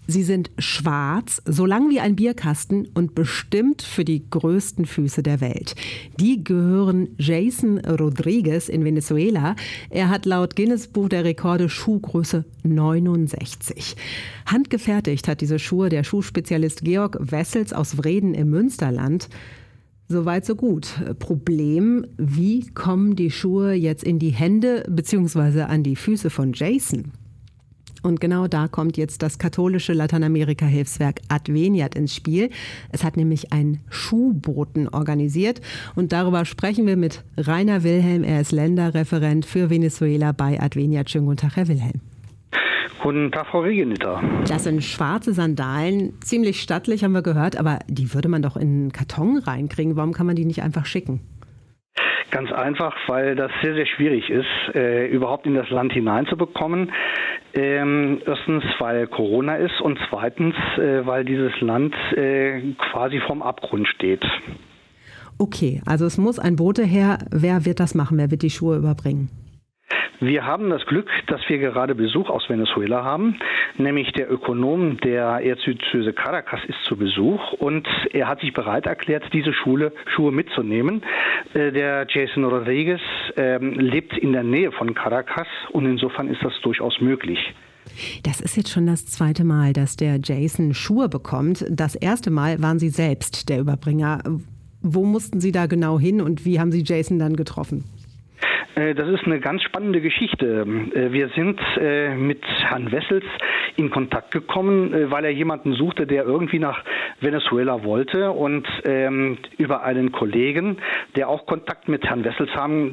Sie sind schwarz, so lang wie ein Bierkasten und bestimmt für die größten Füße der Welt. Die gehören Jason Rodriguez in Venezuela. Er hat laut Guinness Buch der Rekorde Schuhgröße 69. Handgefertigt hat diese Schuhe der Schuhspezialist Georg Wessels aus Vreden im Münsterland. Soweit so gut. Problem, wie kommen die Schuhe jetzt in die Hände bzw. an die Füße von Jason? Und genau da kommt jetzt das katholische Lateinamerika-Hilfswerk Adveniat ins Spiel. Es hat nämlich einen Schuhboten organisiert. Und darüber sprechen wir mit Rainer Wilhelm. Er ist Länderreferent für Venezuela bei Adveniat. Schönen guten Tag, Herr Wilhelm. Guten Tag, Frau Regeniter. Das sind schwarze Sandalen, ziemlich stattlich, haben wir gehört. Aber die würde man doch in einen Karton reinkriegen. Warum kann man die nicht einfach schicken? Ganz einfach, weil das sehr, sehr schwierig ist, überhaupt in das Land hineinzubekommen. Erstens, weil Corona ist und zweitens, weil dieses Land quasi vorm Abgrund steht. Okay, also es muss ein Bote her. Wer wird das machen? Wer wird die Schuhe überbringen? Wir haben das Glück, dass wir gerade Besuch aus Venezuela haben, nämlich der Ökonom der Erzdiözese Caracas ist zu Besuch und er hat sich bereit erklärt, diese Schuhe mitzunehmen. Der Jason Rodriguez lebt in der Nähe von Caracas und insofern ist das durchaus möglich. Das ist jetzt schon das zweite Mal, dass der Jason Schuhe bekommt. Das erste Mal waren Sie selbst der Überbringer. Wo mussten Sie da genau hin und wie haben Sie Jason dann getroffen? Das ist eine ganz spannende Geschichte. Wir sind mit Herrn Wessels in Kontakt gekommen, weil er jemanden suchte, der irgendwie nach Venezuela wollte. Und über einen Kollegen, der auch Kontakt mit Herrn Wessels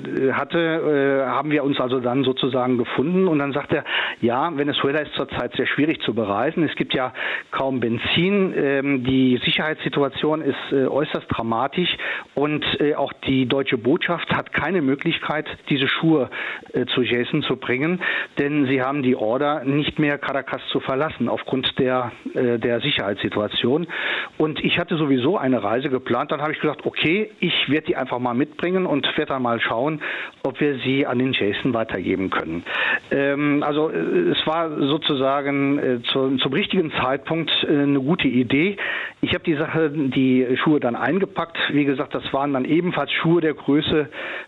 hatte, haben wir uns also dann sozusagen gefunden. Und dann sagt er, ja, Venezuela ist zurzeit sehr schwierig zu bereisen. Es gibt ja kaum Benzin. Die Sicherheitssituation ist äußerst dramatisch. Und auch die deutsche Botschaft hat keine Möglichkeit, diese Schuhe zu Jason zu bringen, denn sie haben die Order, nicht mehr Caracas zu verlassen aufgrund der Sicherheitssituation. Und ich hatte sowieso eine Reise geplant. Dann habe ich gesagt, okay, ich werde die einfach mal mitbringen und werde dann mal schauen, ob wir sie an den Jason weitergeben können. Also es war sozusagen zum richtigen Zeitpunkt eine gute Idee. Ich habe die Schuhe dann eingepackt. Wie gesagt, das waren dann ebenfalls Schuhe der Größe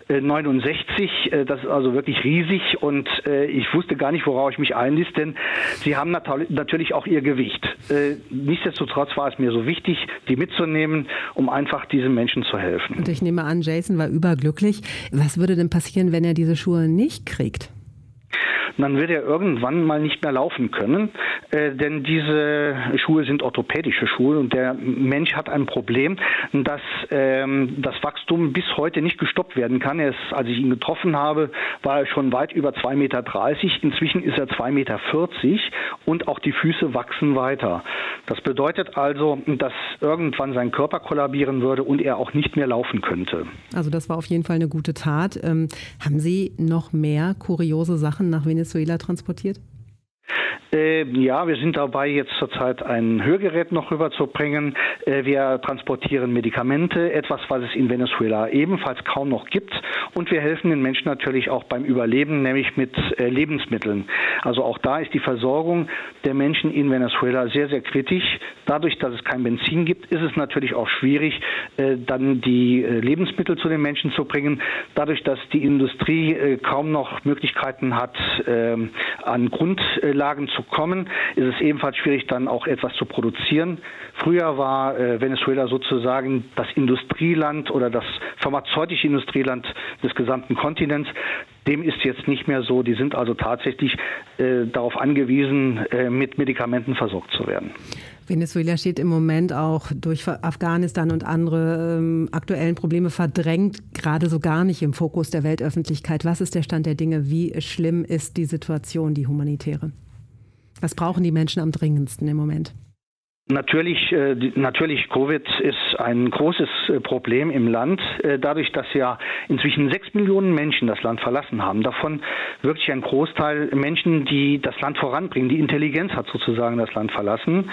69. Das ist also wirklich riesig und ich wusste gar nicht, worauf ich mich einließ, denn sie haben natürlich auch ihr Gewicht. Nichtsdestotrotz war es mir so wichtig, die mitzunehmen, um einfach diesen Menschen zu helfen. Und ich nehme an, Jason war überglücklich. Was würde denn passieren, wenn er diese Schuhe nicht kriegt? Dann wird er irgendwann mal nicht mehr laufen können, denn diese Schuhe sind orthopädische Schuhe und der Mensch hat ein Problem, dass das Wachstum bis heute nicht gestoppt werden kann. Als ich ihn getroffen habe, war er schon weit über 2,30 Meter. Inzwischen ist er 2,40 Meter und auch die Füße wachsen weiter. Das bedeutet also, dass irgendwann sein Körper kollabieren würde und er auch nicht mehr laufen könnte. Also das war auf jeden Fall eine gute Tat. Haben Sie noch mehr kuriose Sachen nach Venezuela transportiert? Ja, wir sind dabei, jetzt zurzeit ein Hörgerät noch rüberzubringen. Wir transportieren Medikamente, etwas, was es in Venezuela ebenfalls kaum noch gibt. Und wir helfen den Menschen natürlich auch beim Überleben, nämlich mit Lebensmitteln. Also auch da ist die Versorgung der Menschen in Venezuela sehr, sehr kritisch. Dadurch, dass es kein Benzin gibt, ist es natürlich auch schwierig, dann die Lebensmittel zu den Menschen zu bringen. Dadurch, dass die Industrie kaum noch Möglichkeiten hat, an Grundlagen zu kommen, ist es ebenfalls schwierig, dann auch etwas zu produzieren. Früher war Venezuela sozusagen das Industrieland oder das pharmazeutische Industrieland des gesamten Kontinents. Dem ist jetzt nicht mehr so. Die sind also tatsächlich darauf angewiesen, mit Medikamenten versorgt zu werden. Venezuela steht im Moment auch durch Afghanistan und andere aktuellen Probleme verdrängt, gerade so gar nicht im Fokus der Weltöffentlichkeit. Was ist der Stand der Dinge? Wie schlimm ist die Situation, die humanitäre? Was brauchen die Menschen am dringendsten im Moment? Natürlich, Covid ist ein großes Problem im Land. Dadurch, dass ja inzwischen 6 Millionen Menschen das Land verlassen haben, davon wirklich ein Großteil Menschen, die das Land voranbringen. Die Intelligenz hat sozusagen das Land verlassen.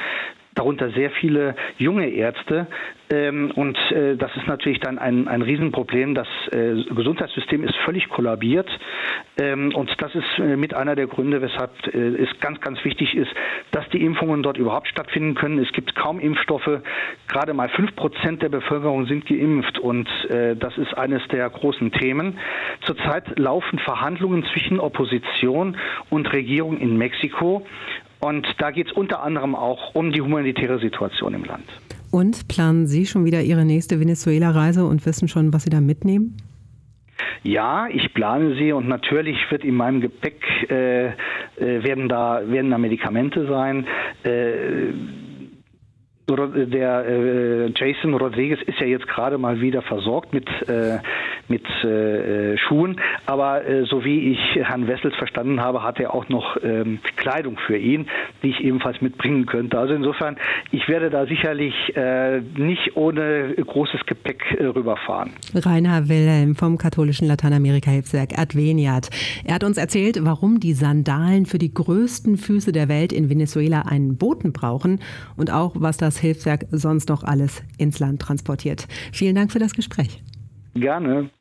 darunter sehr viele junge Ärzte. Und das ist natürlich dann ein Riesenproblem. Das Gesundheitssystem ist völlig kollabiert. Und das ist mit einer der Gründe, weshalb es ganz, ganz wichtig ist, dass die Impfungen dort überhaupt stattfinden können. Es gibt kaum Impfstoffe. Gerade mal 5% der Bevölkerung sind geimpft. Und das ist eines der großen Themen. Zurzeit laufen Verhandlungen zwischen Opposition und Regierung in Mexiko. Und da geht es unter anderem auch um die humanitäre Situation im Land. Und planen Sie schon wieder Ihre nächste Venezuela-Reise und wissen schon, was Sie da mitnehmen? Ja, ich plane sie und natürlich wird in meinem Gepäck werden da Medikamente sein. Der Jason Rodriguez ist ja jetzt gerade mal wieder versorgt mit Schuhen, aber so wie ich Herrn Wessels verstanden habe, hat er auch noch Kleidung für ihn, die ich ebenfalls mitbringen könnte. Also insofern, ich werde da sicherlich nicht ohne großes Gepäck rüberfahren. Rainer Wilhelm vom katholischen Lateinamerika-Hilfswerk Adveniat. Er hat uns erzählt, warum die Sandalen für die größten Füße der Welt in Venezuela einen Boten brauchen und auch, was das Hilfswerk sonst noch alles ins Land transportiert. Vielen Dank für das Gespräch. Gerne.